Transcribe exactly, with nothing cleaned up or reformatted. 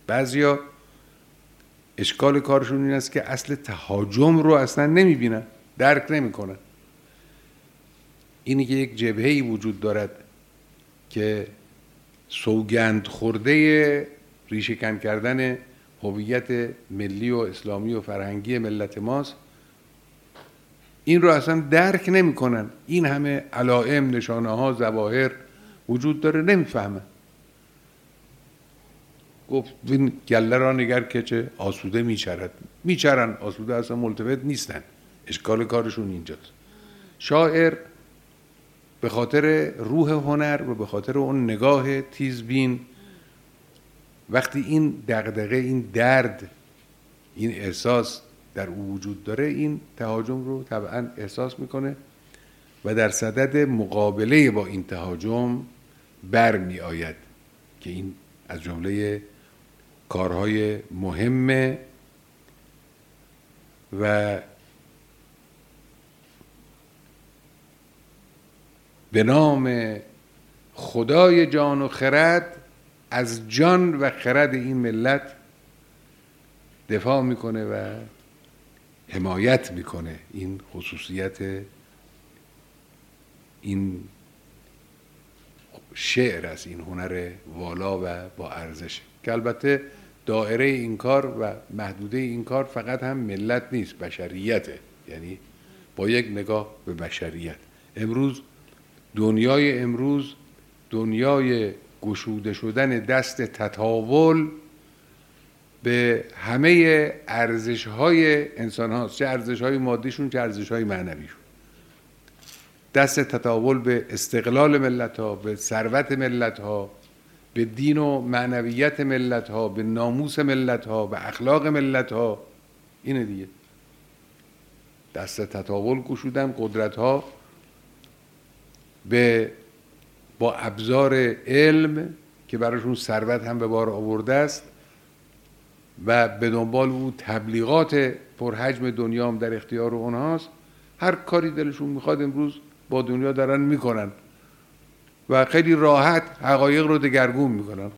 بعضیا اشکال کارشون این است که اصل تهاجم رو اصلا نمیبینن، درک نمیکنن. اینی که یک جبهه‌ای وجود دارد که سوگند خورده ریشه‌کن کردن هویت ملی و اسلامی و فرهنگی ملت ماست، این رو اصلا درک نمیکنن. این همه علائم، نشانه ها، ظواهر وجود داره، نمیفهمن. گفت این گله را نگر که چه آسوده میچرد. میچرن آسوده، اصلا ملتفت نیستن. اشکال کارشون اینجاست. شاعر به خاطر روح هنر و به خاطر اون نگاه تیزبین، وقتی این دغدغه، این درد، این احساس در او وجود داره، این تهاجم رو طبعا احساس میکنه و در صدد مقابله با این تهاجم برمی آید که این از جمله کارهای مهمه و به نام خدای جان و خرد از جان و خرد این ملت دفاع میکنه و حمایت میکنه. این خصوصیت این شعر است، این هنر والا و با ارزش، که البته دایره این کار و محدوده این کار فقط هم ملت نیست، بشریته. یعنی با یک نگاه به بشریت، امروز دنیای امروز دنیای گشوده شدن دست تطاول به همه ارزش‌های انسان هاست، چه ارزش‌های مادیشون چه ارزش‌های معنویشون. دست تطاول به استقلال ملت ها، به ثروت ملت ها، به دین و معنویت ملت ها، به ناموس ملت ها، به اخلاق ملت ها. اینه دیگه، دست تطاول گشودن قدرت ها به با ابزار علم که براشون ثروت هم به بار آورده است و به دنبال او تبلیغات پرحجم دنیا هم در اختیار اونهاست. هر کاری دلشون میخواد امروز با دنیا دارن میکنن و خیلی راحت حقایق رو دگرگون میکنن.